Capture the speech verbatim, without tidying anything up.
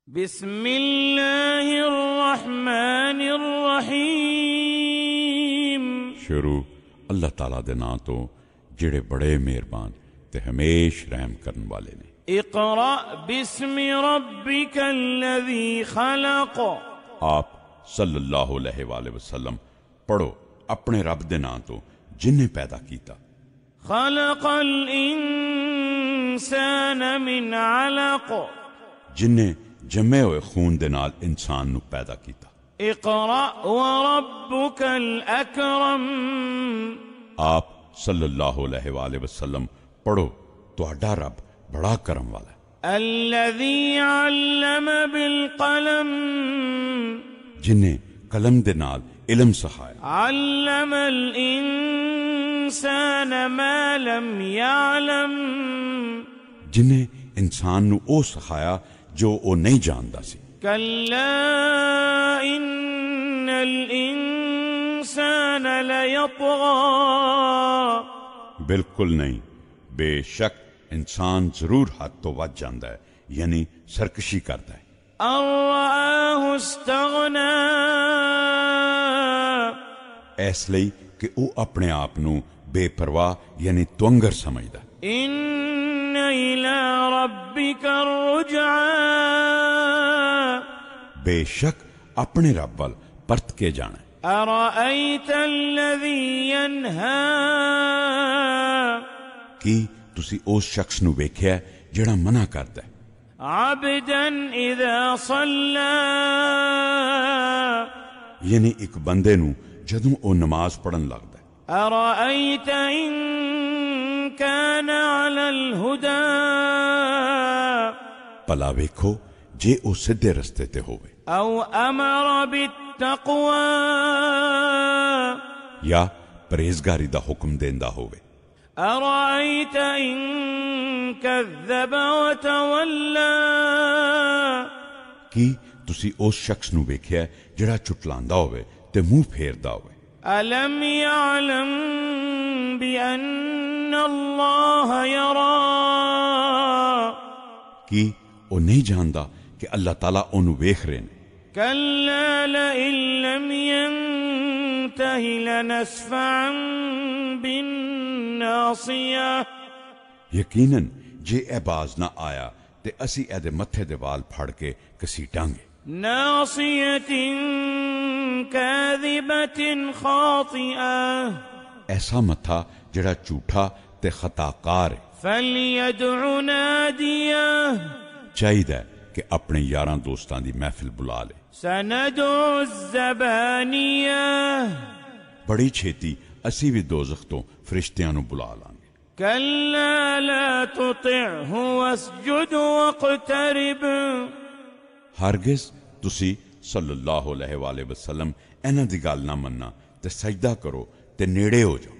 بسم اللہ الرحمن الرحیم۔ شروع اللہ تعالیٰ دے نام تو جڑے بڑے مہربان تے ہمیش رحم کرن والے نے۔ اقرأ بسم ربک الذی خلق۔ آپ صلی اللہ علیہ وآلہ وسلم پڑھو اپنے رب دے نام تو جن نے پیدا کیتا۔ خلق الانسان من علق۔ جن نے جمے ہوئے خون دے نال انسان نو پیدا کیتا۔ اقرأ وربک الاکرم۔ آپ صلی اللہ علیہ وآلہ وسلم پڑھو تہاڈا رب بڑا کرم والا ہے۔ الذی علم بالقلم۔ جن نے قلم دے نال علم سکھایا۔ علم الانسان ما لم يعلم۔ جن نے انسان نو او سکھایا جو او نہیں جاندا سی۔ کلا ان الانسان لیطغی۔ بالکل نہیں، بے شک انسان ضرور حد تو ود جاندا ہے، یعنی سرکشی کرتا ہے۔ ان رآہ استغنی۔ اس لئی کہ او اپنے آپ نو بے پرواہ یعنی تونگر سمجھدا ہے۔ ان الی ربک الرجعی۔ بے شک اپنے رب ول پرت کے جانا ہے۔ ارأیت الذی ینہی۔ کی تسی اس شخص نو ویکھیا ہے جڑا منع کردا ہے۔ عبدا اذا صلی۔ یعنی ایک بندے نو جدوں او نماز پڑھن لگدا ہے۔ ارأیت ان کان علی الہدی۔ پلا ویکھو جے او سدھے رستے تے ہوئے۔ او امر بالتقوی۔ یا پرہیزگاری دا حکم دیندا ہوئے۔ ارأیت ان کذب وتولی۔ کی تسی اس شخص نو ویکھیا ہے جڑا چٹلاندا ہوئے تے منہ پھیردا ہوئے۔ الم یعلم بان اللہ یری۔ کی او نہیں جاندا کہ اللہ تعالیٰ اونوں ویکھ رہے نے۔ کلا لئن لم ینتہ لنسفعا بالناصیہ۔ یقیناً جے اے باز نہ آیا تے اسی اے دے متھے دے وال پھڑ کے کسیٹانگے۔ ناصیۃ کاذبۃ خاطئہ۔ ایسا متھا جڑا جھوٹا تے خطا کار ہے۔ فلیدع نادیہ۔ چاہیے کہ اپنے یاراں دوستاں دی محفل بلا لے۔ سندع الزبانیہ۔ بڑی چھیتی اسی بھی دوزخ تو فرشتیاں نو بلا لیں گے۔ کلا لا تطعہ واسجد واقترب۔ ہرگز تسی صلی اللہ علیہ وآلہ وسلم انہاں دی گل نہ مننا تے سجدہ کرو تے نیڑے ہو جاؤ۔